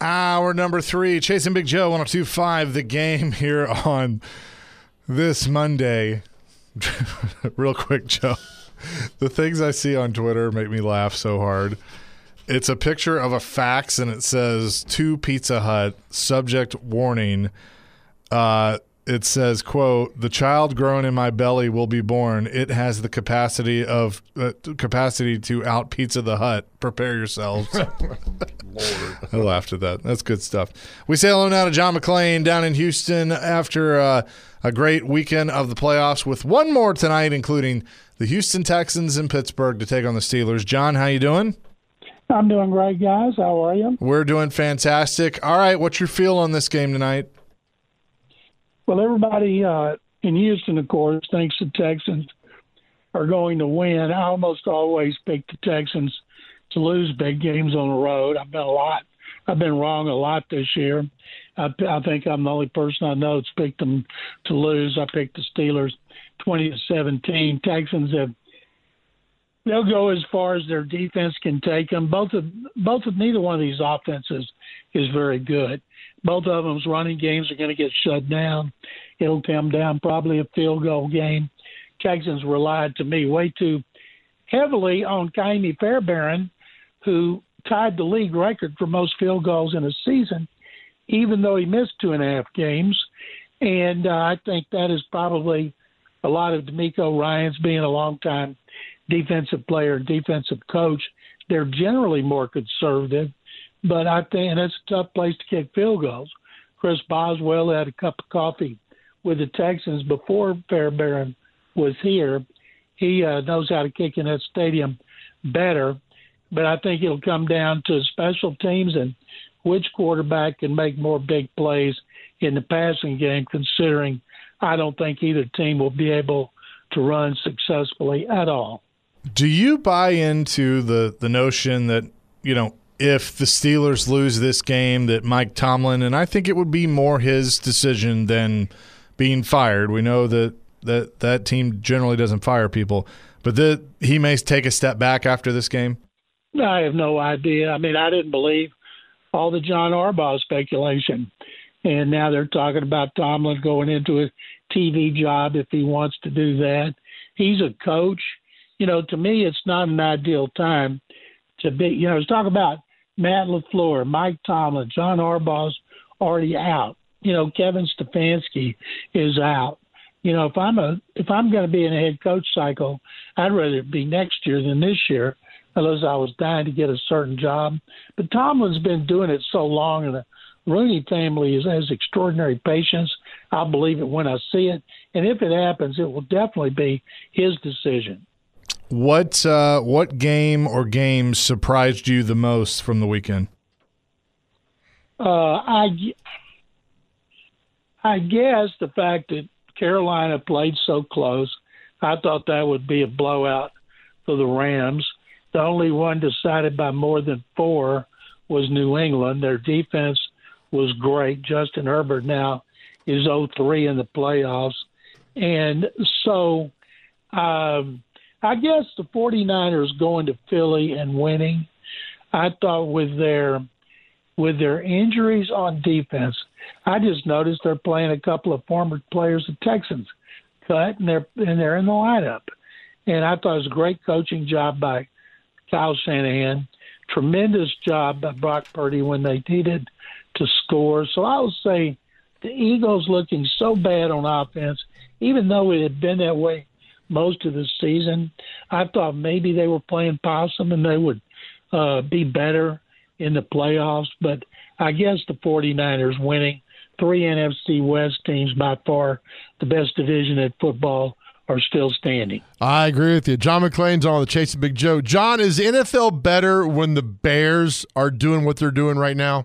Hour number 3, Chasing Big Joe, 102.5 The Game here on this Monday. Real quick, Joe. The things I see on Twitter make me laugh so hard. It's a picture of a fax, and it says, to Pizza Hut, subject warning. It says, quote, the child growing in my belly will be born. It has the capacity to out Pizza the Hut. Prepare yourselves. Lord. I laughed at that. That's good stuff. We say hello now to John McClain down in Houston after a great weekend of the playoffs with one more tonight, including the Houston Texans in Pittsburgh to take on the Steelers. John, how you doing? I'm doing great, guys. How are you? We're doing fantastic. All right, what's your feel on this game tonight? Well, everybody in Houston, of course, thinks the Texans are going to win. I almost always pick the Texans to lose big games on the road. I've been wrong a lot this year. I think I'm the only person I know that's picked them to lose. I picked the Steelers 20-17. Texans they'll go as far as their defense can take them. Neither one of these offenses is very good. Both of them's running games are going to get shut down. It'll come down probably a field goal game. Texans relied, to me, way too heavily on Ka'imi Fairbairn, who tied the league record for most field goals in a season, even though he missed 2.5 games. And I think that is probably a lot of D'Amico Ryans being a longtime defensive player, defensive coach. They're generally more conservative, but I think it's a tough place to kick field goals. Chris Boswell had a cup of coffee with the Texans before Fairbairn was here. He knows how to kick in that stadium better, but I think it'll come down to special teams and which quarterback can make more big plays in the passing game, considering I don't think either team will be able to run successfully at all. Do you buy into the notion that, if the Steelers lose this game, that Mike Tomlin, and I think it would be more his decision than being fired. We know that team generally doesn't fire people, but that he may take a step back after this game? I have no idea. I mean, I didn't believe all the John Harbaugh speculation, and now they're talking about Tomlin going into a TV job if he wants to do that. He's a coach. To me, it's not an ideal time to be, talk about Matt LaFleur, Mike Tomlin, John Harbaugh's already out. Kevin Stefanski is out. If I'm going to be in a head coach cycle, I'd rather it be next year than this year, unless I was dying to get a certain job. But Tomlin's been doing it so long, and the Rooney family has extraordinary patience. I'll believe it when I see it. And if it happens, it will definitely be his decision. What game or games surprised you the most from the weekend? I guess the fact that Carolina played so close. I thought that would be a blowout for the Rams. The only one decided by more than 4 was New England. Their defense was great. Justin Herbert now is 0-3 in the playoffs. And so I guess the 49ers going to Philly and winning, I thought with their injuries on defense, I just noticed they're playing a couple of former players the Texans cut, and they're in the lineup. And I thought it was a great coaching job by Kyle Shanahan, tremendous job by Brock Purdy when they needed to score. So I would say the Eagles looking so bad on offense, even though it had been that way most of the season, I thought maybe they were playing possum and they would be better in the playoffs. But I guess the 49ers winning, 3 NFC West teams, by far the best division in football, are still standing. I agree with you. John McClain's on the Chasing Big Joe. John, is NFL better when the Bears are doing what they're doing right now?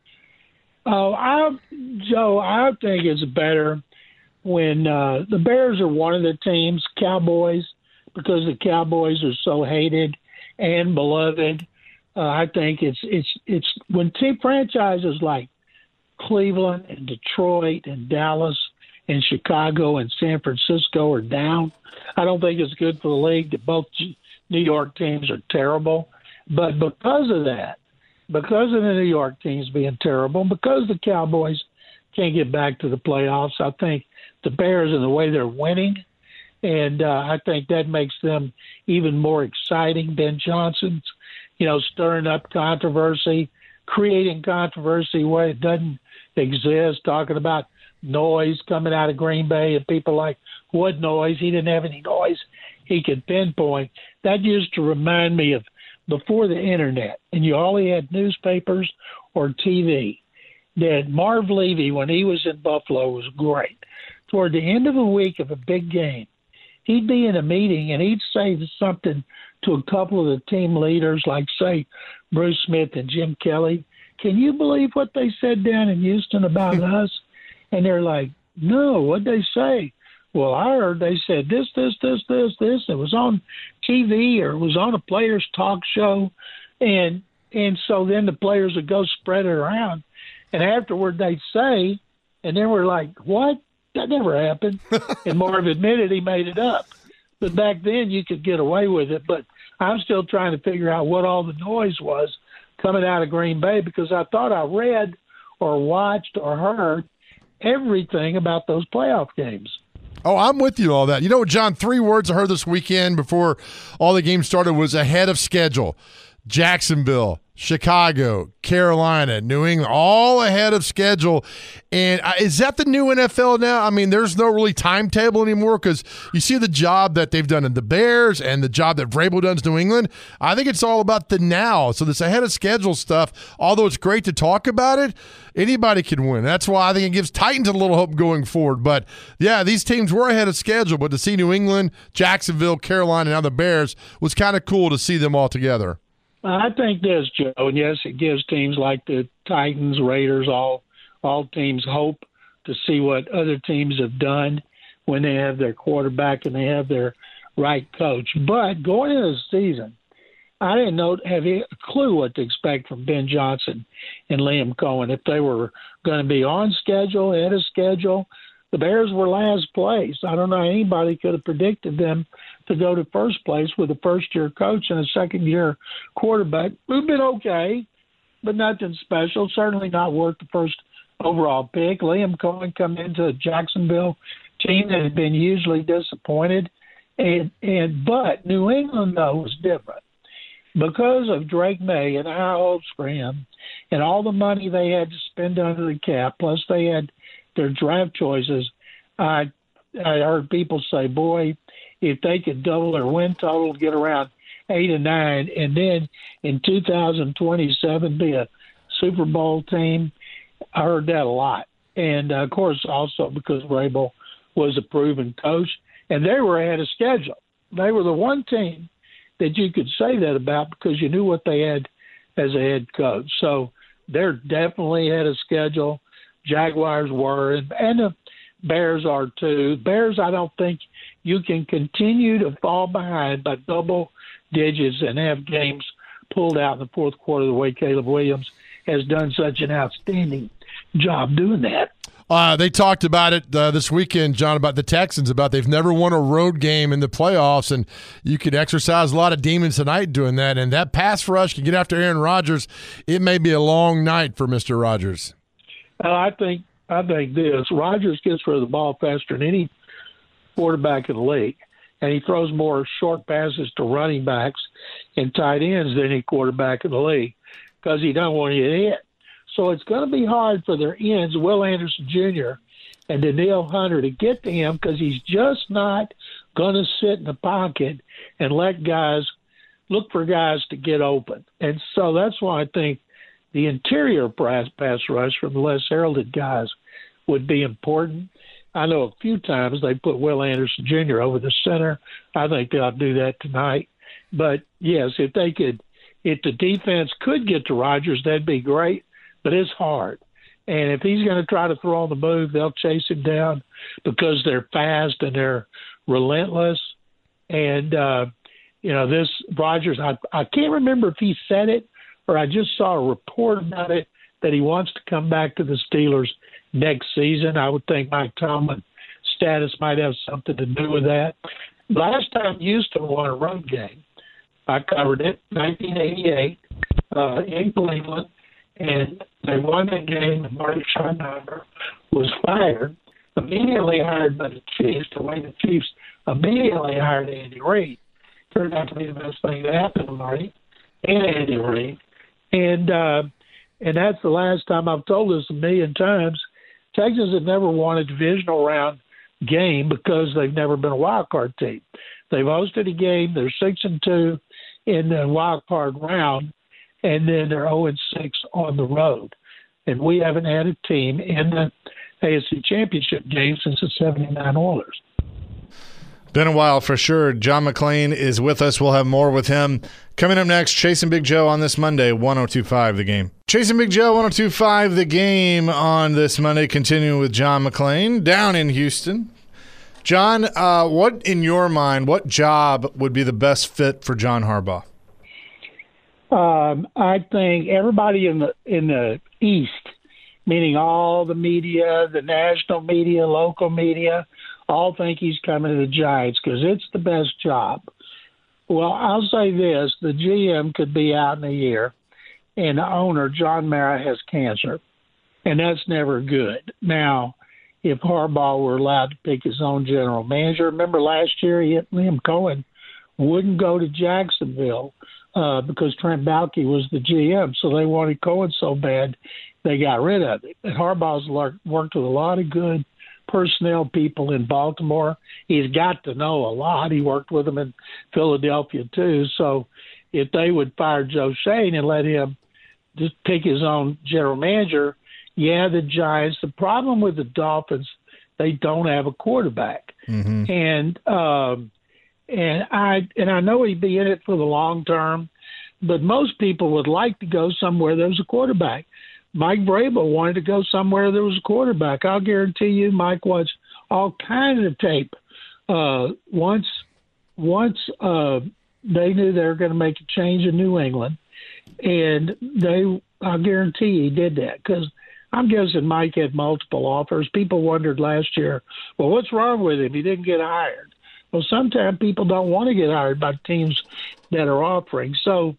Joe, I think it's better when the Bears are one of the teams, Cowboys, because the Cowboys are so hated and beloved. I think it's when team franchises like Cleveland and Detroit and Dallas and Chicago and San Francisco are down. I don't think it's good for the league that both New York teams are terrible. But because of that, because of the New York teams being terrible, because the Cowboys can't get back to the playoffs, I think the Bears and the way they're winning, and I think that makes them even more exciting. Ben Johnson's, stirring up controversy, creating controversy where it doesn't exist, talking about noise coming out of Green Bay, and people like, what noise? He didn't have any noise he could pinpoint. That used to remind me of before the internet, and you only had newspapers or TV. That Marv Levy, when he was in Buffalo, was great. Toward the end of a week of a big game, he'd be in a meeting and he'd say something to a couple of the team leaders, like, say, Bruce Smith and Jim Kelly. Can you believe what they said down in Houston about us? And they're like, no, what'd they say? Well, I heard they said this. It was on TV or it was on a player's talk show. And so then the players would go spread it around. And afterward they'd say, and then we're like, what? That never happened. And Marv admitted he made it up. But back then you could get away with it. But I'm still trying to figure out what all the noise was coming out of Green Bay, because I thought I read or watched or heard everything about those playoff games. Oh, I'm with you all that. You know what, John, 3 words I heard this weekend before all the games started was ahead of schedule. Jacksonville, Chicago, Carolina, New England, all ahead of schedule. And is that the new NFL now? I mean, there's no really timetable anymore, because you see the job that they've done in the Bears and the job that Vrabel does in New England. I think it's all about the now. So this ahead of schedule stuff, although it's great to talk about it, anybody can win. That's why I think it gives Titans a little hope going forward. But, yeah, these teams were ahead of schedule, but to see New England, Jacksonville, Carolina, and now the Bears was kind of cool to see them all together. I think this, Joe, and yes, it gives teams like the Titans, Raiders, all teams hope to see what other teams have done when they have their quarterback and they have their right coach. But going into the season, I didn't have a clue what to expect from Ben Johnson and Liam Cohen, if they were going to be on schedule, ahead of schedule. The Bears were last place. I don't know anybody could have predicted them to go to first place with a first-year coach and a second-year quarterback. We've been okay, but nothing special. Certainly not worth the first overall pick. Liam Cohen come into a Jacksonville team that had been hugely disappointed. But New England, though, was different. Because of Drake May and high hopes for him and all the money they had to spend under the cap, plus they had their draft choices, I heard people say, boy, if they could double their win total, get around 8 or 9, and then in 2027 be a Super Bowl team, I heard that a lot. And, of course, also because Vrabel was a proven coach, and they were ahead of schedule. They were the one team that you could say that about because you knew what they had as a head coach. So they're definitely ahead of schedule. Jaguars were, and the Bears are too. Bears, I don't think you can continue to fall behind by double digits and have games pulled out in the fourth quarter the way Caleb Williams has done such an outstanding job doing that. They talked about it this weekend, John, about the Texans, about they've never won a road game in the playoffs, and you could exercise a lot of demons tonight doing that. And that pass rush can get after Aaron Rodgers. It may be a long night for Mr. Rodgers. I think this. Rodgers gets rid of the ball faster than any quarterback in the league, and he throws more short passes to running backs and tight ends than any quarterback in the league because he doesn't want to get hit. So it's going to be hard for their ends, Will Anderson Jr. and Danielle Hunter, to get to him because he's just not going to sit in the pocket and let guys look for guys to get open. And so that's why I think the interior pass rush from the less heralded guys would be important. I know a few times they put Will Anderson Jr. over the center. I think they'll do that tonight. But, yes, if the defense could get to Rodgers, that'd be great. But it's hard. And if he's going to try to throw on the move, they'll chase him down because they're fast and they're relentless. And, this Rodgers, I can't remember if he said it or I just saw a report about it that he wants to come back to the Steelers next season. I would think Mike Tomlin's status might have something to do with that. Last time Houston won a road game, I covered it, 1988. in Cleveland, and they won the game. And Marty Schottenheimer was fired, immediately hired by the Chiefs. The way the Chiefs immediately hired Andy Reid turned out to be the best thing that happened to Marty and Andy Reid. And that's the last time I've told this a million times. Texans have never won a divisional round game because they've never been a wild card team. They've hosted a game. They're 6-2 in the wild card round, and then they're 0-6 on the road. And we haven't had a team in the AFC Championship game since the '79 Oilers. Been a while for sure. John McClain is with us. We'll have more with him. Coming up next, Chasing Big Joe on this Monday, 102.5 The Game. Chasing Big Joe, 102.5 The Game on this Monday, continuing with John McClain down in Houston. John, what in your mind, what job would be the best fit for John Harbaugh? I think everybody in the East, meaning all the media, the national media, local media, all think he's coming to the Giants because it's the best job. Well, I'll say this. The GM could be out in a year, and the owner, John Mara, has cancer, and that's never good. Now, if Harbaugh were allowed to pick his own general manager, remember last year Liam Cohen wouldn't go to Jacksonville because Trent Baalke was the GM, so they wanted Cohen so bad they got rid of it. And Harbaugh's worked with a lot of good personnel people in Baltimore. He's got to know a lot. He worked with them in Philadelphia too. So if they would fire Joe Shane and let him just pick his own general manager, yeah, the Giants. The problem with the Dolphins, they don't have a quarterback, and I know he'd be in it for the long term, but most people would like to go somewhere there's a quarterback. Mike Vrabel wanted to go somewhere there was a quarterback. I'll guarantee you Mike watched all kinds of tape. Once they knew they were going to make a change in New England, and I'll guarantee he did that because I'm guessing Mike had multiple offers. People wondered last year, well, what's wrong with him? He didn't get hired. Well, sometimes people don't want to get hired by teams that are offering. So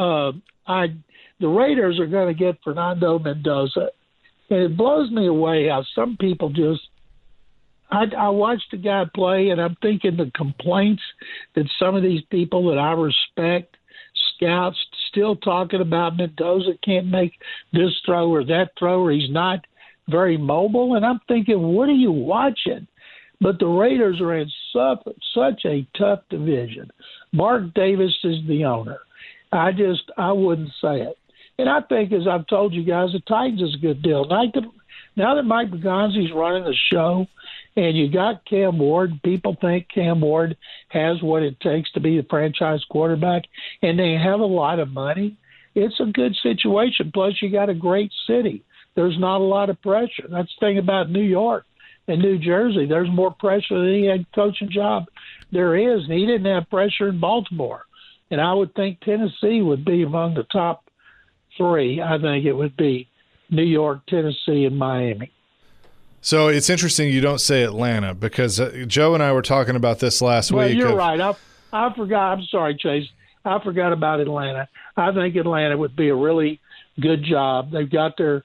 the Raiders are going to get Fernando Mendoza. And it blows me away how some people just – I watched the guy play, and I'm thinking the complaints that some of these people that I respect, scouts, still talking about Mendoza can't make this throw or that throw, or he's not very mobile. And I'm thinking, what are you watching? But the Raiders are in such a tough division. Mark Davis is the owner. I wouldn't say it. And I think, as I've told you guys, the Titans is a good deal. Now that Mike Begonzi's running the show and you got Cam Ward, people think Cam Ward has what it takes to be the franchise quarterback, and they have a lot of money. It's a good situation. Plus, you got a great city. There's not a lot of pressure. That's the thing about New York and New Jersey. There's more pressure than any head coaching job there is, and he didn't have pressure in Baltimore. And I would think Tennessee would be among the top three. I think it would be New York, Tennessee, and Miami. So it's interesting you don't say Atlanta because Joe and I were talking about this last week. You're right. I forgot. I'm sorry, Chase. I forgot about Atlanta. I think Atlanta would be a really good job. They've got their,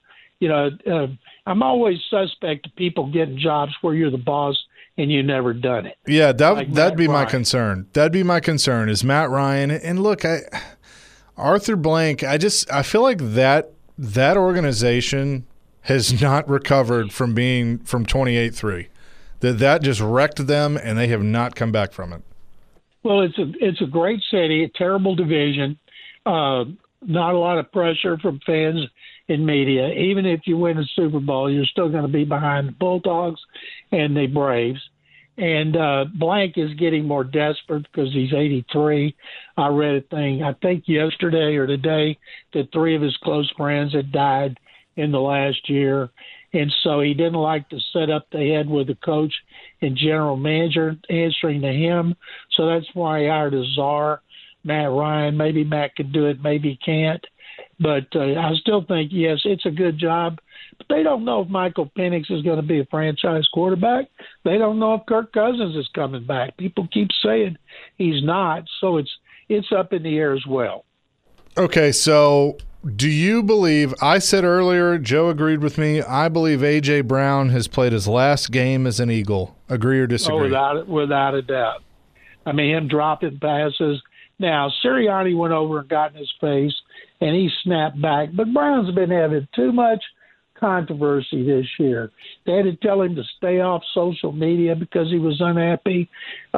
I'm always suspect of people getting jobs where you're the boss and you never done it. Yeah, that'd be my concern. That'd be my concern is Matt Ryan. And look, Arthur Blank, I feel like that organization has not recovered from being from 28-3. That just wrecked them, and they have not come back from it. Well, it's a great city, a terrible division, not a lot of pressure from fans and media. Even if you win a Super Bowl, you're still going to be behind the Bulldogs and the Braves. And Blank is getting more desperate because he's 83. I read a thing, I think yesterday or today, that 3 of his close friends had died in the last year. And so he didn't like the setup they had with the coach and general manager answering to him. So that's why he hired a czar, Matt Ryan. Maybe Matt could do it, maybe he can't. But I still think, yes, it's a good job. But they don't know if Michael Penix is going to be a franchise quarterback. They don't know if Kirk Cousins is coming back. People keep saying he's not, so it's up in the air as well. Okay, so do you believe, I said earlier, Joe agreed with me, I believe A.J. Brown has played his last game as an Eagle. Agree or disagree? Oh, without a doubt. I mean, him dropping passes. Now, Sirianni went over and got in his face, and he snapped back. But Brown's been having too much controversy this year. They had to tell him to stay off social media because he was unhappy.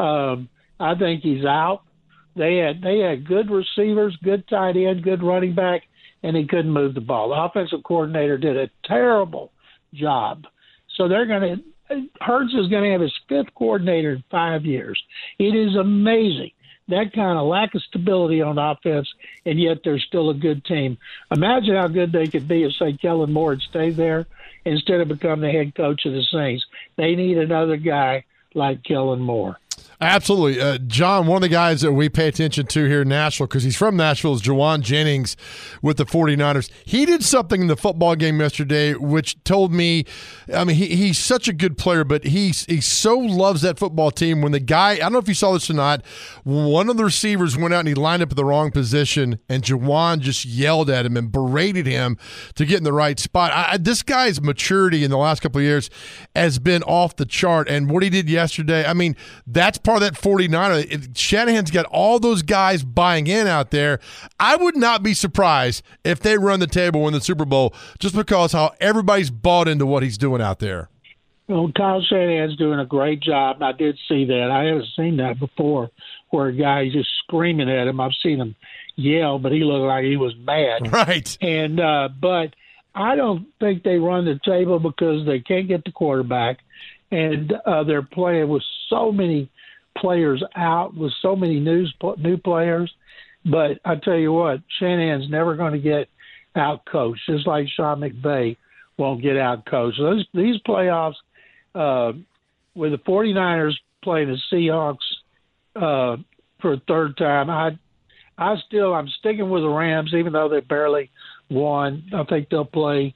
I think he's out. They had good receivers, good tight end, good running back, and he couldn't move the ball. The offensive coordinator did a terrible job. So Hurts is going to have his fifth coordinator in 5 years. It is amazing, that kind of lack of stability on offense, and yet they're still a good team. Imagine how good they could be if, say, Kellen Moore had stayed there instead of becoming the head coach of the Saints. They need another guy like Kellen Moore. Absolutely. John, one of the guys that we pay attention to here in Nashville, because he's from Nashville, is Jawan Jennings with the 49ers. He did something in the football game yesterday which told me, I mean, he's such a good player, but he so loves that football team. When the guy, I don't know if you saw this or not, one of the receivers went out and he lined up at the wrong position, and Jawan just yelled at him and berated him to get in the right spot. This guy's maturity in the last couple of years has been off the chart, and what he did yesterday, I mean, that's part of that 49er. Shanahan's got all those guys buying in out there. I would not be surprised if they run the table, win the Super Bowl, just because how everybody's bought into what he's doing out there. Well, Kyle Shanahan's doing a great job. I did see that. I haven't seen that before, where a guy just screaming at him. I've seen him yell, but he looked like he was mad. Right. And but I don't think they run the table because they can't get the quarterback, and they're playing with so many players out, with so many new players. But I tell you what, Shanahan's never going to get out coached, just like Sean McVay won't get out coached. So these playoffs, with the 49ers playing the Seahawks for a third time, I'm sticking with the Rams, even though they barely won. I think they'll play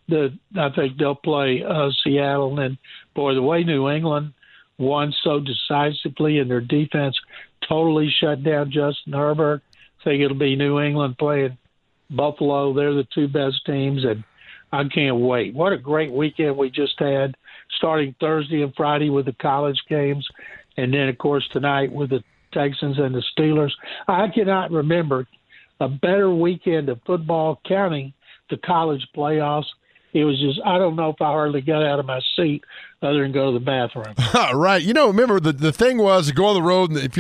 Seattle, and then, boy, the way New England won so decisively and their defense totally shut down Justin Herbert. I think it'll be New England playing Buffalo. They're the two best teams, and I can't wait. What a great weekend we just had, starting Thursday and Friday with the college games, and then, of course, tonight with the Texans and the Steelers. I cannot remember a better weekend of football, counting the college playoffs. It was just, I don't know if I hardly got out of my seat other than go to the bathroom. Right. You know, remember, the thing was, go on the road, and if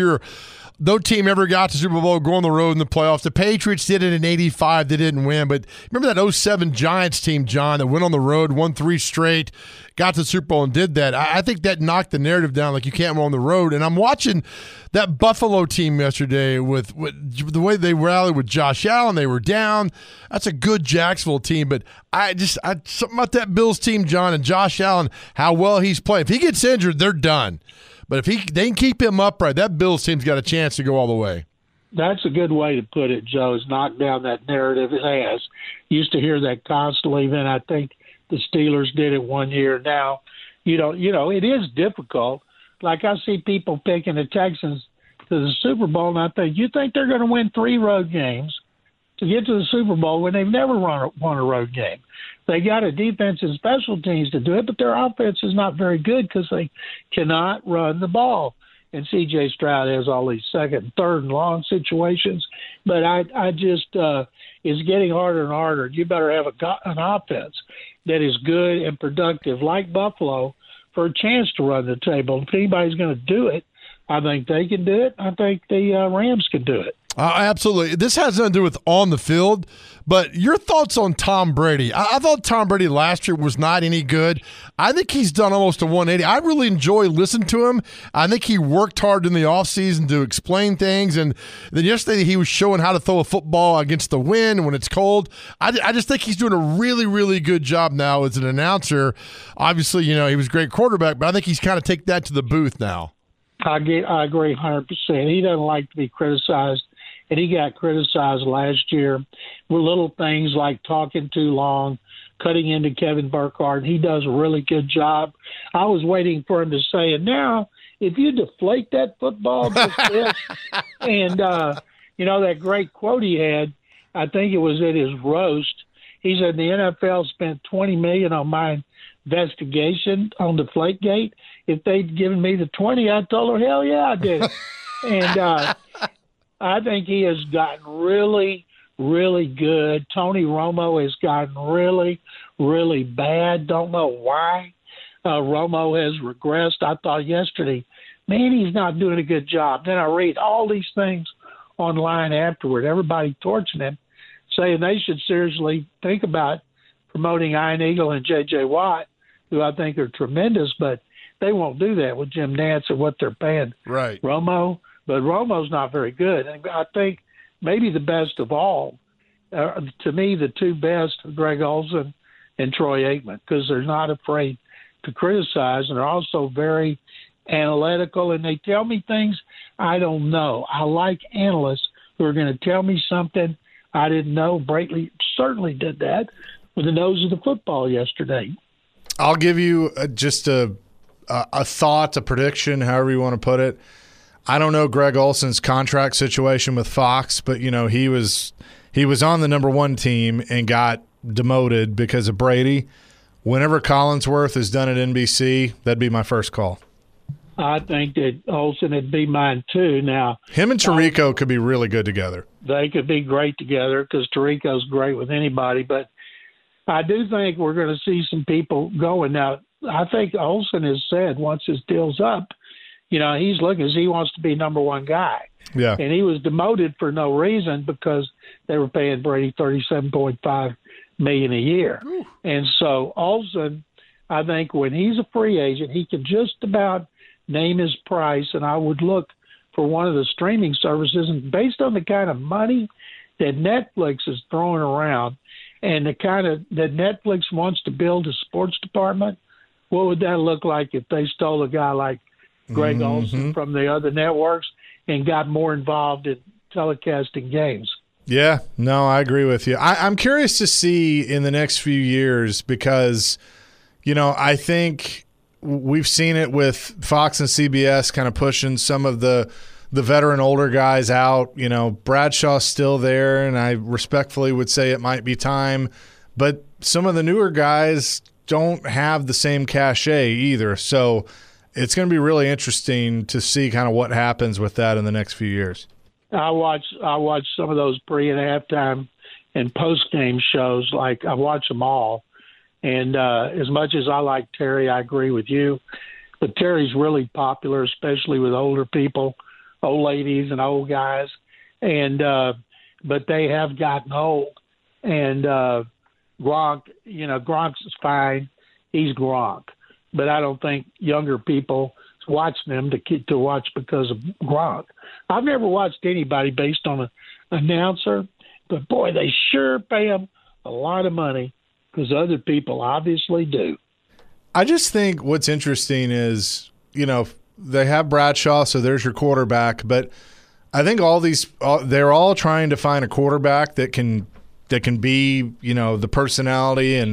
no team ever got to Super Bowl, go on the road in the playoffs. The Patriots did it in 85. They didn't win. But remember that 07 Giants team, John, that went on the road, won 3 straight, got to the Super Bowl and did that. I think that knocked the narrative down, like you can't win on the road. And I'm watching that Buffalo team yesterday with the way they rallied with Josh Allen. They were down. That's a good Jacksonville team. But something about that Bills team, John, and Josh Allen, how well he's playing. If he gets injured, they're done. But if they can keep him upright, that Bills team's got a chance to go all the way. That's a good way to put it, Joe, is knock down that narrative. It has. Used to hear that constantly. Then I think the Steelers did it one year. Now, you know, it is difficult. Like I see people picking the Texans to the Super Bowl, and I think, you think they're going to win 3 road games to get to the Super Bowl when they've never won a road game? They got a defense and special teams to do it, but their offense is not very good because they cannot run the ball. And C.J. Stroud has all these second and third and long situations. But I just it's getting harder and harder. You better have an offense that is good and productive, like Buffalo, for a chance to run the table. If anybody's going to do it, I think they can do it. I think the Rams can do it. Absolutely. This has nothing to do with on the field, but your thoughts on Tom Brady. I thought Tom Brady last year was not any good. I think he's done almost a 180. I really enjoy listening to him. I think he worked hard in the offseason to explain things, and then yesterday he was showing how to throw a football against the wind when it's cold. I just think he's doing a really, really good job now as an announcer. Obviously, you know, he was a great quarterback, but I think he's kind of taken that to the booth now. I agree 100%. He doesn't like to be criticized. And he got criticized last year with little things like talking too long, cutting into Kevin Burkhardt. He does a really good job. I was waiting for him to say, and now if you deflate that football just this, and, you know, that great quote he had, I think it was at his roast. He said the NFL spent $20 million on my investigation on Deflategate. If they'd given me the 20, I told her, hell yeah, I did it. And I think he has gotten really, really good. Tony Romo has gotten really, really bad. Don't know why. Romo has regressed. I thought yesterday, man, he's not doing a good job. Then I read all these things online afterward, everybody torching him, saying they should seriously think about promoting Ian Eagle and J.J. Watt, who I think are tremendous, but they won't do that with Jim Nantz and what they're paying Romo. But Romo's not very good. And I think maybe the best of all, to me, the two best are Greg Olsen and Troy Aikman, because they're not afraid to criticize, and they're also very analytical, and they tell me things I don't know. I like analysts who are going to tell me something I didn't know. Braitley certainly did that with the nose of the football yesterday. I'll give you just a thought, a prediction, however you want to put it. I don't know Greg Olsen's contract situation with Fox, but he was on the number one team and got demoted because of Brady. Whenever Collinsworth is done at NBC, that'd be my first call. I think that Olsen would be mine too. Now, him and Tirico could be really good together. They could be great together because Tirico's great with anybody. But I do think we're going to see some people going. Now, I think Olsen has said once his deal's up, he's looking as he wants to be number one guy. Yeah. And he was demoted for no reason because they were paying Brady $37.5 million a year. Ooh. And so Olsen, I think when he's a free agent, he can just about name his price, and I would look for one of the streaming services. And based on the kind of money that Netflix is throwing around and the kind of that Netflix wants to build a sports department, what would that look like if they stole a guy like Greg Olsen from the other networks and got more involved in telecasting games? Yeah, no, I agree with you. I'm curious to see in the next few years because, I think we've seen it with Fox and CBS kind of pushing some of the veteran older guys out. Bradshaw's still there, and I respectfully would say it might be time. But some of the newer guys don't have the same cachet either. So it's going to be really interesting to see kind of what happens with that in the next few years. I watch some of those pre and halftime and post game shows. Like I watch them all, and as much as I like Terry, I agree with you. But Terry's really popular, especially with older people, old ladies and old guys. And but they have gotten old. And Gronk, Gronk's is fine. He's Gronk, but I don't think younger people watch them to watch because of Gronk. I've never watched anybody based on an announcer, but boy, they sure pay him a lot of money because other people obviously do. I just think what's interesting is, they have Bradshaw, so there's your quarterback, but I think they're all trying to find a quarterback that can be, the personality. And,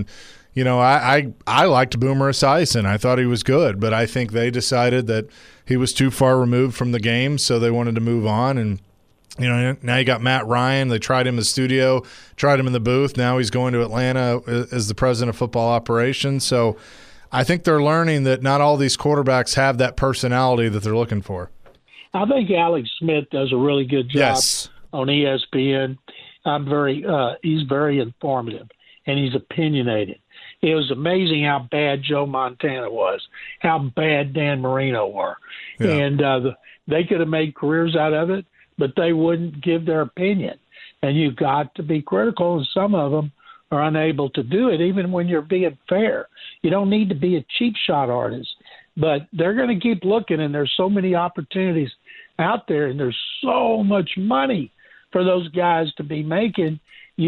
I liked Boomer Esiason. I thought he was good, but I think they decided that he was too far removed from the game, so they wanted to move on. And, now you got Matt Ryan. They tried him in the studio, tried him in the booth. Now he's going to Atlanta as the president of football operations. So I think they're learning that not all these quarterbacks have that personality that they're looking for. I think Alex Smith does a really good job on ESPN. He's very informative, and he's opinionated. It was amazing how bad Joe Montana was, how bad Dan Marino were. Yeah. And they could have made careers out of it, but they wouldn't give their opinion. And you've got to be critical, and some of them are unable to do it, even when you're being fair. You don't need to be a cheap shot artist, but they're going to keep looking, and there's so many opportunities out there, and there's so much money for those guys to be making.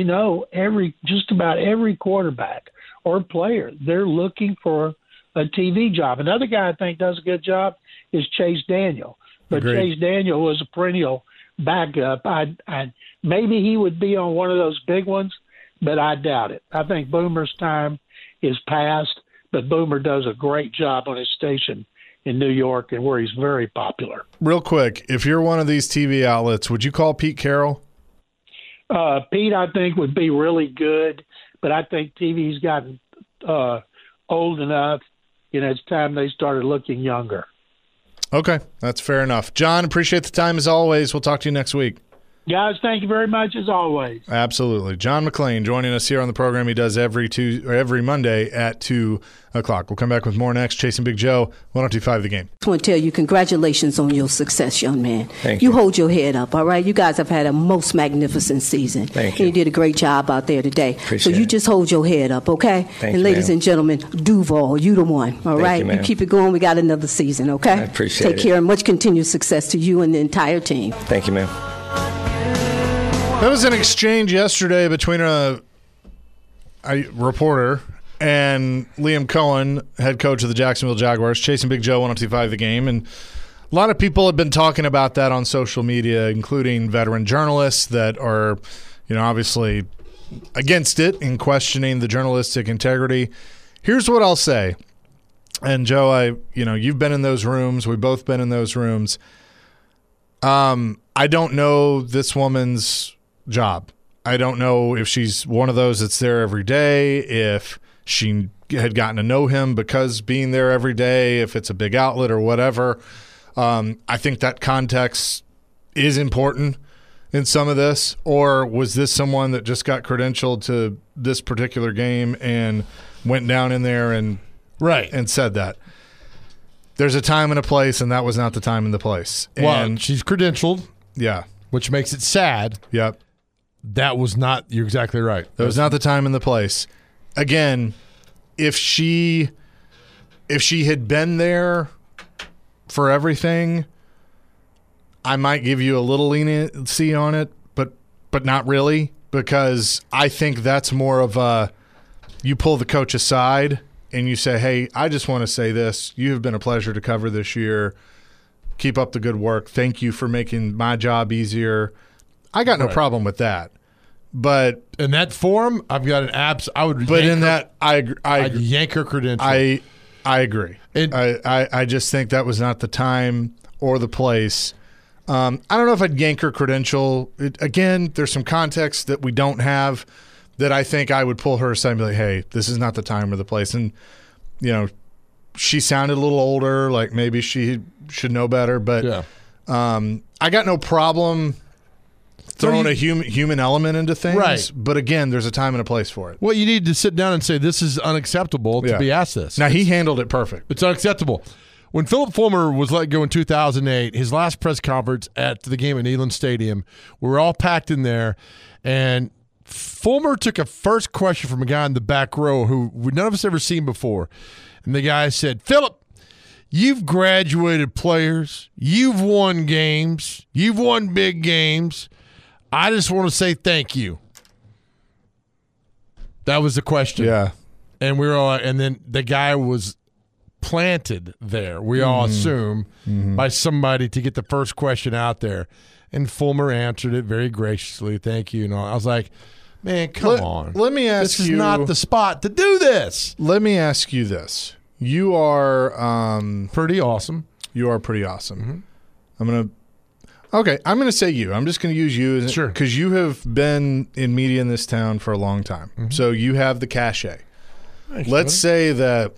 Just about every quarterback or player, they're looking for a TV job. Another guy I think does a good job is Chase Daniel. But Agreed. Chase Daniel was a perennial backup. Maybe he would be on one of those big ones, but I doubt it. I think Boomer's time is past, but Boomer does a great job on his station in New York and where he's very popular. Real quick, if you're one of these TV outlets, would you call Pete Carroll? Pete, I think, would be really good, but I think TV's gotten old enough. It's time they started looking younger. Okay, that's fair enough. John, appreciate the time as always. We'll talk to you next week. Guys, thank you very much as always. Absolutely. John McClain joining us here on the program. He does every Monday at 2 o'clock. We'll come back with more next. Chasing Big Joe, 102.5 The Game. I just want to tell you congratulations on your success, young man. Thank you. You hold your head up, all right? You guys have had a most magnificent season. Thank you. And you did a great job out there today. Appreciate so you it. just hold your head up, okay? Thank and you, ladies ma'am. and gentlemen, Duval, you the one, all right? you, ma'am. keep it going. We got another season, okay? I appreciate Take it. care and much continued success to you and the entire team. Thank you, ma'am. That was an exchange yesterday between a reporter and Liam Cohen, head coach of the Jacksonville Jaguars. Chasing Big Joe, 102.5 The Game. And a lot of people have been talking about that on social media, including veteran journalists that are, obviously against it and questioning the journalistic integrity. Here's what I'll say. And Joe, you've been in those rooms. We've both been in those rooms. I don't know this woman's job. I don't know if she's one of those that's there every day, if she had gotten to know him because being there every day, if it's a big outlet or whatever. I think that context is important in some of this. Or was this someone that just got credentialed to this particular game and went down in there and said that? There's a time and a place, and that was not the time and the place. And she's credentialed, yeah, which makes it sad. Yep. That was not – you're exactly right. That was not the time and the place. Again, if she had been there for everything, I might give you a little leniency on it, but not really, because I think that's more of a you pull the coach aside and you say, hey, I just want to say this. You have been a pleasure to cover this year. Keep up the good work. Thank you for making my job easier. I got no problem with that. But in that forum, I've got an abs. I would. But in that, I'd yank her credential. I agree. I just think that was not the time or the place. I don't know if I'd yank her credential. Again, there's some context that we don't have that I think I would pull her aside and be like, hey, this is not the time or the place. And, she sounded a little older, like maybe she should know better. But I got no problem throwing a human element into things. Right. But again, there's a time and a place for it. Well, you need to sit down and say, this is unacceptable to be asked this. Now, he handled it perfect. It's unacceptable. When Philip Fulmer was let go in 2008, his last press conference at the game at Neyland Stadium, we were all packed in there, and Fulmer took a first question from a guy in the back row who none of us ever seen before. And the guy said, Philip, you've graduated players. You've won games. You've won big games. I just want to say thank you. That was the question. Yeah. And we were all, and then the guy was planted there, we all assume, by somebody to get the first question out there. And Fulmer answered it very graciously. Thank you. And I was like, man, come on. Let me ask you. This is you, not the spot to do this. Let me ask you this. You are pretty awesome. You are pretty awesome. I'm going to say you. I'm just going to use you Sure. Because you have been in media in this town for a long time. So you have the cachet. Thanks, Let's buddy. say that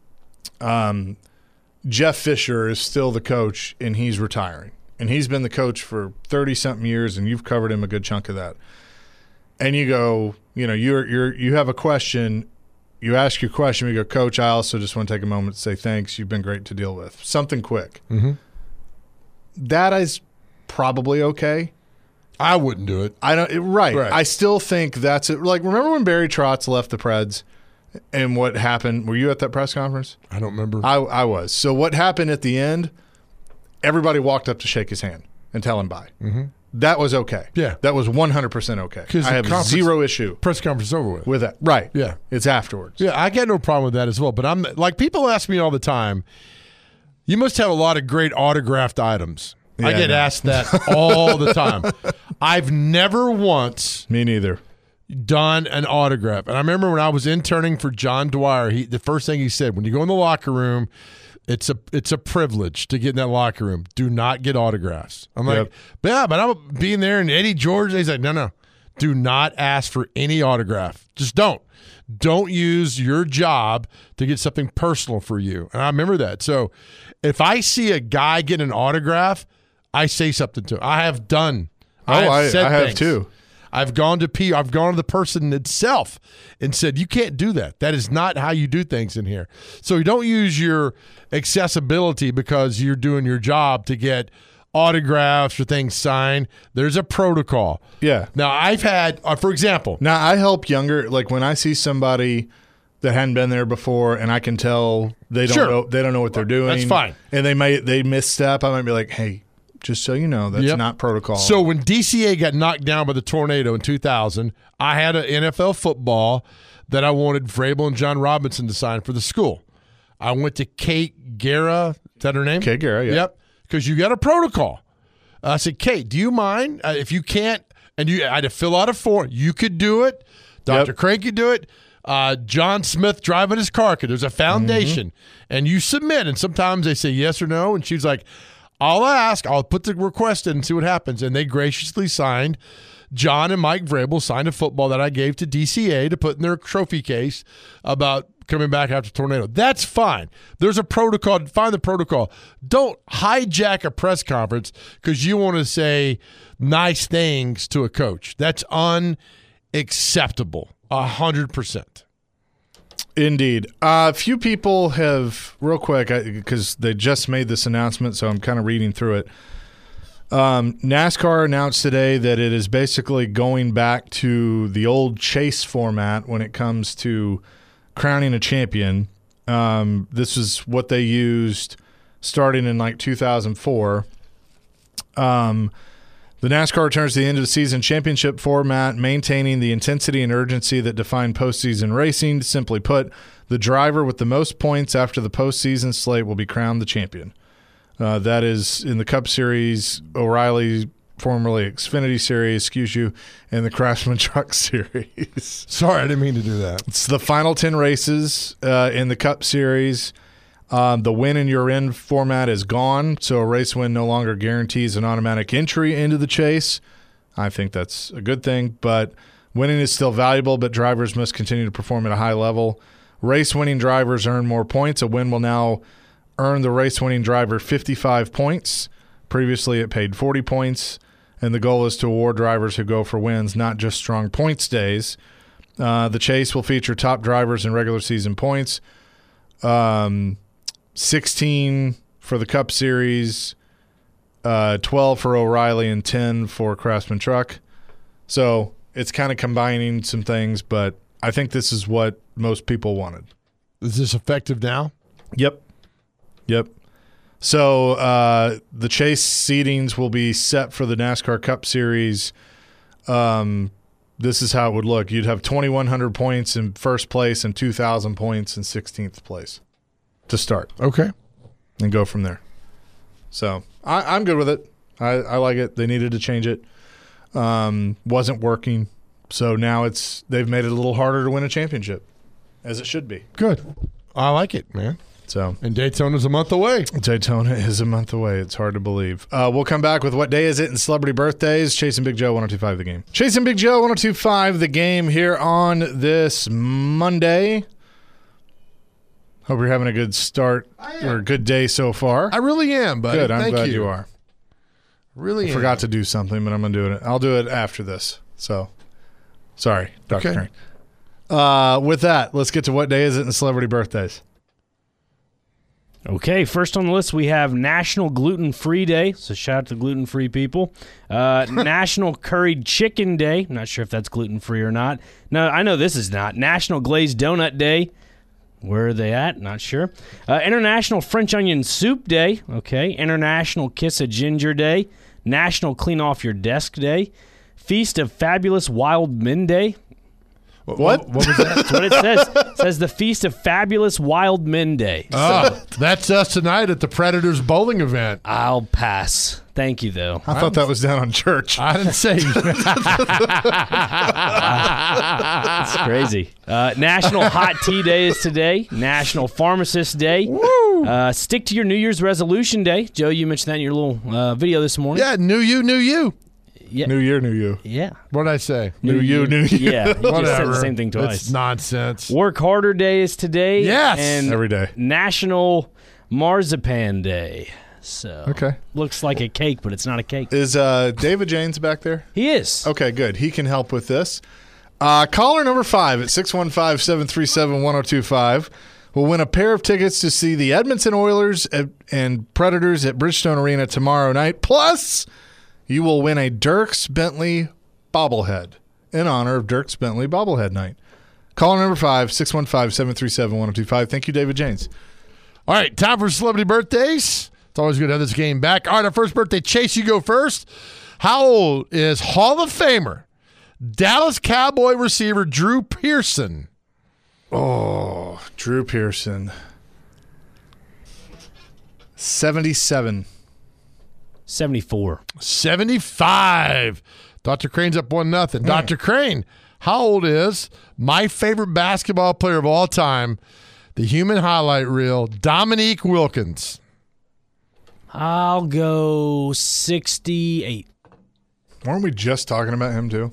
Jeff Fisher is still the coach and he's retiring. And he's been the coach for 30-something years, and you've covered him a good chunk of that. And you go, you have a question. You ask your question. You go, Coach, I also just want to take a moment to say thanks. You've been great to deal with. Something quick. That is probably okay. I wouldn't do it. I don't. Right. Right. I still think that's it. Like, remember when Barry Trotz left the Preds and what happened? Were you at that press conference? I don't remember. I was. So what happened at the end? Everybody walked up to shake his hand and tell him bye. That was okay. Yeah. That was 100% okay. 'Cause I the have conference- zero issue Press conference is over with. with that. Right. Yeah. It's afterwards. Yeah, I got no problem with that as well. But I'm like, people ask me all the time, you must have a lot of great autographed items. I Yeah, get I know. asked that all the time. I've never once Me neither. done an autograph. And I remember when I was interning for John Dwyer, the first thing he said, when you go in the locker room, it's a privilege to get in that locker room. Do not get autographs. I'm like, Yep. but I'm being there, and Eddie George, he's like, no, Do not ask for any autograph. Just don't. Don't use your job to get something personal for you. And I remember that. So if I see a guy get an autograph, I say something to him. I have done. I have things. too. I've gone to the person itself and said, you can't do that. That is not how you do things in here. So you don't use your accessibility because you're doing your job to get autographs or things signed. There's a protocol. Yeah. Now, I've had, for example. Now, I help younger, like when I see somebody that hadn't been there before and I can tell they don't know what they're doing. That's fine. And they misstep, I might be like, hey, just so you know, that's not protocol. So when DCA got knocked down by the tornado in 2000, I had an NFL football that I wanted Vrabel and John Robinson to sign for the school. I went to Kate Guerra. Is that her name? Kate Guerra, yeah. Yep. Because you got a protocol. I said, Kate, do you mind if you can't? And I had to fill out a form. You could do it. Dr. Craig could do it. John Smith driving his car could. There's a foundation. And you submit. And sometimes they say yes or no. And she's like, I'll ask. I'll put the request in and see what happens. And they graciously signed. John and Mike Vrabel signed a football that I gave to DCA to put in their trophy case about coming back after tornado. That's fine. There's a protocol. Find the protocol. Don't hijack a press conference because you want to say nice things to a coach. That's unacceptable. 100%. Indeed. A few people have, real quick, because they just made this announcement, so I'm kind of reading through it. NASCAR announced today that it is basically going back to the old chase format when it comes to crowning a champion. This is what they used starting in like 2004. The NASCAR returns to the end of the season championship format, maintaining the intensity and urgency that define postseason racing. Simply put, the driver with the most points after the postseason slate will be crowned the champion. That is in the Cup Series, O'Reilly, formerly Xfinity Series, and the Craftsman Truck Series. Sorry, I didn't mean to do that. It's the final 10 races in the Cup Series. The win and you're in format is gone, so a race win no longer guarantees an automatic entry into the chase. I think that's a good thing, but winning is still valuable, but drivers must continue to perform at a high level. Race-winning drivers earn more points. A win will now earn the race-winning driver 55 points. Previously, it paid 40 points, and the goal is to award drivers who go for wins, not just strong points days. The chase will feature top drivers in regular season points. 16 for the Cup Series, 12 for O'Reilly, and 10 for Craftsman Truck. So it's kind of combining some things, but I think this is what most people wanted. Is this effective now? Yep. So the chase seedings will be set for the NASCAR Cup Series. This is how it would look. You'd have 2,100 points in first place and 2,000 points in 16th place to start. Okay. And go from there. So I'm good with it. I like it. They needed to change it. Wasn't working. So now they've made it a little harder to win a championship, as it should be. Good. I like it, man. So, and Daytona's a month away. Daytona is a month away. It's hard to believe. We'll come back with what day is it in celebrity birthdays. Chasing Big Joe, 102.5 The Game. Chasing Big Joe, 102.5 The Game here on this Monday. Hope you're having a good start or a good day so far. I really am, buddy. Good. I'm Thank glad you. you are. Really I forgot to do something, but I'm going to do it. I'll do it after this. So, sorry, Dr. Okay. Crane. With that, let's get to what day is it in celebrity birthdays. Okay, first on the list we have National Gluten-Free Day, so shout out to gluten-free people. National Curried Chicken Day, I'm not sure if that's gluten-free or not. No, I know this is not. National Glazed Donut Day, where are they at? Not sure. International French Onion Soup Day, okay. International Kiss a Ginger Day. National Clean Off Your Desk Day. Feast of Fabulous Wild Men Day. What was that? That's what it says. It says the Feast of Fabulous Wild Men Day. Oh, that's us tonight at the Predators bowling event. I'll pass. Thank you, though. I thought that was down on church. I didn't say. That's crazy. National Hot Tea Day is today. National Pharmacist Day. Woo! Stick to your New Year's resolution day. Joe, you mentioned that in your little video this morning. Yeah, new you. Yeah. New year, new you. Yeah. What did I say? New you, new you. Yeah. You just said Whatever. the same thing twice. It's nonsense. Work Harder Day is today. Yes. And Every day. National Marzipan Day. So Okay. looks like a cake, but it's not a cake. Is David James back there? He is. Okay, good. He can help with this. Caller number 5 at 615-737-1025 will win a pair of tickets to see the Edmonton Oilers and Predators at Bridgestone Arena tomorrow night. Plus, you will win a Dierks Bentley bobblehead in honor of Dierks Bentley bobblehead night. Caller number 5, 615-737-1025. Thank you, David James. All right, time for celebrity birthdays. It's always good to have this game back. All right, our first birthday, Chase, you go first. How old is Hall of Famer, Dallas Cowboy receiver Drew Pearson? Oh, Drew Pearson. 77. 74. 75. Dr. Crane's up 1-0. Dr. Crane, how old is my favorite basketball player of all time, the human highlight reel, Dominique Wilkins? I'll go 68. Weren't we just talking about him too?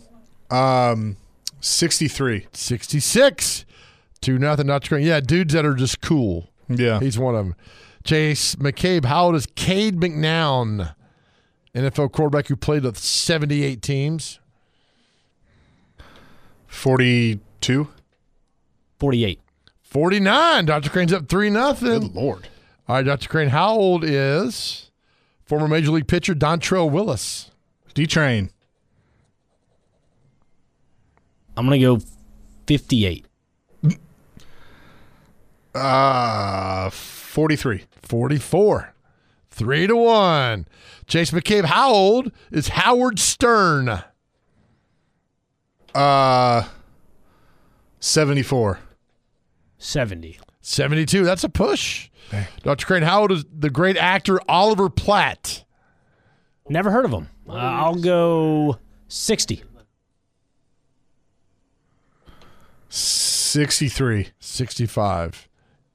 63. 66. 2-0, Dr. Crane. Yeah, dudes that are just cool. Yeah. He's one of them. Chase McCabe, how old is Cade McNown, NFL quarterback who played with 78 teams? 42. 48. 49. Dr. Crane's up 3-0. Good Lord. All right, Dr. Crane, how old is former Major League pitcher Dontrell Willis? D-Train. I'm going to go 58. 43. 44. 3-1. Chase McCabe, how old is Howard Stern? 74. 70. 72. That's a push. Dr. Crane, how old is the great actor Oliver Platt? Never heard of him. I'll go 60. 63. 65.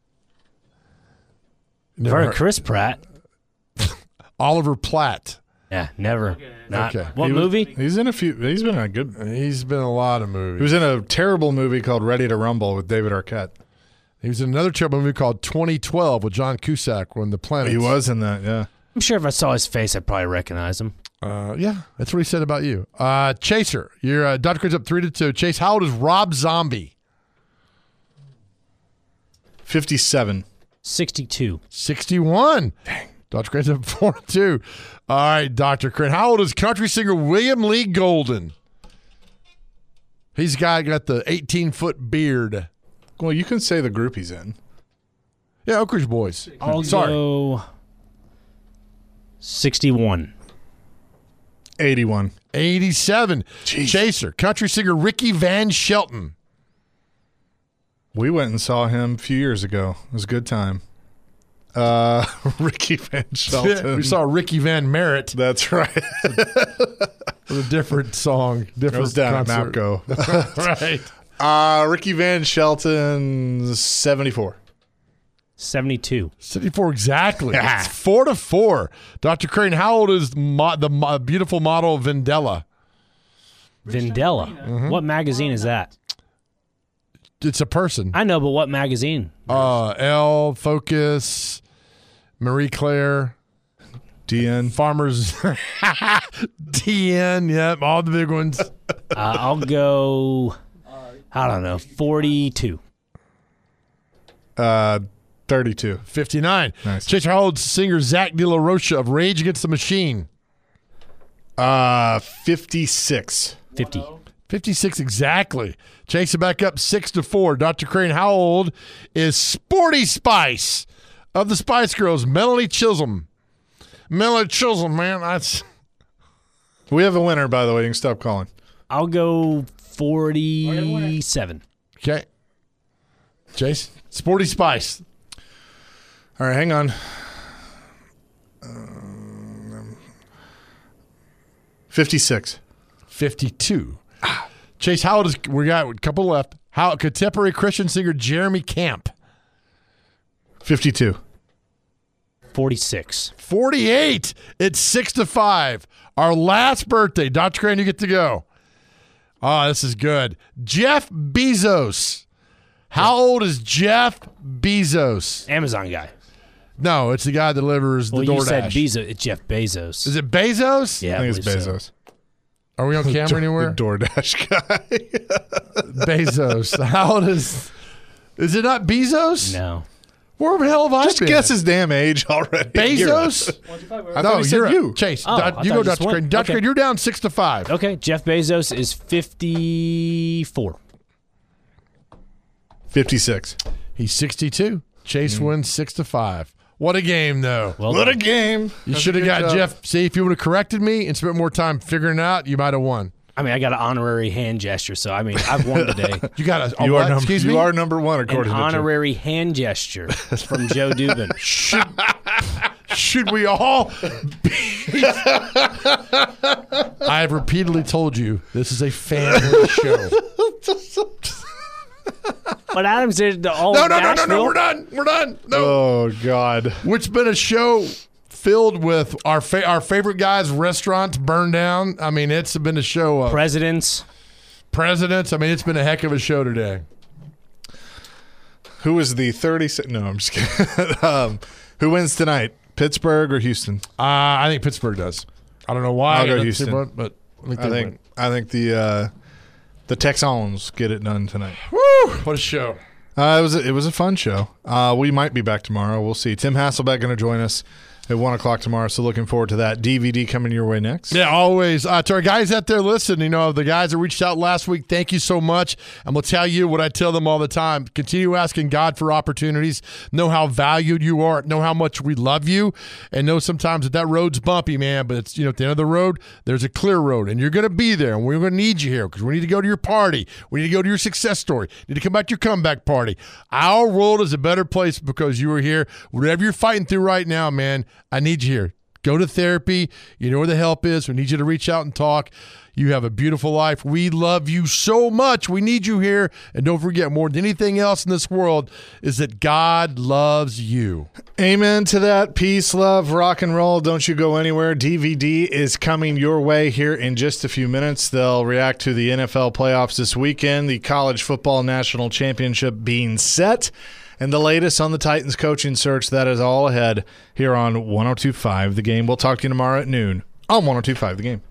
Never heard of Chris Pratt. Oliver Platt. Yeah, never. Not. Okay. What movie? He's in a few. He's been in a good. He's been in a lot of He movies. was in a terrible movie called Ready to Rumble with David Arquette. He was in another terrible movie called 2012 with John Cusack when the planet. He was in that. Yeah. I'm sure if I saw his face, I'd probably recognize him. Yeah, that's what he said about you. Chaser, you're Dr. Crane's up 3-2. Chase, how old is Rob Zombie? 57. 62. 61. Dang. Dr. Crane's up 4-2. All right, Dr. Crane, how old is country singer William Lee Golden? He's got the 18-foot beard. Well, you can say the group he's in. Yeah, Oak Ridge Boys. I'll Sorry. go 61. 81. 87. Jeez. Chaser, country singer Ricky Van Shelton. We went and saw him a few years ago. It was a good time. Ricky Van Shelton. We saw Ricky Van Merritt That's right. with a different song. It Different was down concert. at Mapco. Right. Ricky Van Shelton, 74. 72. 74 exactly. It's 4-4. Dr. Crane, how old is the beautiful model Vendella? Vendella. Mm-hmm. What magazine is that? It's a person. I know, but what magazine? Elle, Focus, Marie Claire, DN. Farmers, DN, yep, all the big ones. I'll go, I don't know, 42. 32. 59. Nice. Chaser, how old is singer Zach De La Rocha of Rage Against the Machine? 56. 50. 56 exactly. Chase it back up 6-4. Dr. Crane, how old is Sporty Spice of the Spice Girls, Melanie Chisholm? Melanie Chisholm, man, that's We have a winner, by the way. You can stop calling. I'll go 47. okay. Chase, Sporty Spice. All right, hang on. 56. 52. Chase, how old is, we got a couple left. How contemporary Christian singer Jeremy Camp? 52. 46. 48. It's 6-5. Our last birthday. Dr. Crane, you get to go. Oh, this is good. Jeff Bezos. How old is Jeff Bezos? Amazon guy. No, it's the guy that delivers the DoorDash. You said Bezos. It's Jeff Bezos. Is it Bezos? Yeah, I think it's believe so. Bezos. Are we on camera anywhere? The DoorDash guy. Bezos. How old is it not Bezos? No. Where the hell have I Just been? guess his damn age already. Bezos? I thought he said you. Chase, Oh, I you go, thought just Dr. one. Crane. Dr. Okay. Crane, you're down 6-5. Okay, Jeff Bezos is 54. 56. He's 62. Chase wins 6-5. What a game, though. Well What a done. game. You should have got Jeff. See, if you would have corrected me and spent more time figuring it out, you might have won. I mean, I got an honourary hand gesture, so I mean, I've won today. You got a You what? are number. Excuse me? You are number one An according to honorary hand gesture from Joe Dubin. Should we all be? I have repeatedly told you this is a family show. But Adam said all No, Nashville. we're done. We're done. No. Oh God. Which has been a show filled with our favorite guys' restaurants burned down. I mean, it's been a show of Presidents. presidents. I mean, it's been a heck of a show today. Who is the 36? No, I'm just kidding. Who wins tonight? Pittsburgh or Houston? I think Pittsburgh does. I don't know why. I'll go That's Houston. But I think I they think. win. I think the Texans get it done tonight. Woo! What a show. It was a fun show. We might be back tomorrow. We'll see. Tim Hasselbeck going to join us at 1 o'clock tomorrow. So looking forward to that. DVD coming your way next. Yeah, always. To our guys out there listening, the guys that reached out last week, thank you so much. I'm going to tell you what I tell them all the time. Continue asking God for opportunities. Know how valued you are. Know how much we love you. And know sometimes that road's bumpy, man. But it's, at the end of the road, there's a clear road. And you're going to be there. And we're going to need you here because we need to go to your party. We need to go to your success story. We need to come back to your comeback party. Our world is a better place because you are here. Whatever you're fighting through right now, man, I need you here. Go to therapy. You know where the help is. We need you to reach out and talk. You have a beautiful life. We love you so much. We need you here. And don't forget, more than anything else in this world, is that God loves you. Amen to that. Peace, love, rock and roll. Don't you go anywhere. DVD is coming your way here in just a few minutes. They'll react to the NFL playoffs this weekend, the college football national championship being set, and the latest on the Titans coaching search. that is all ahead here on 102.5 The Game. We'll talk to you tomorrow at noon on 102.5 The Game.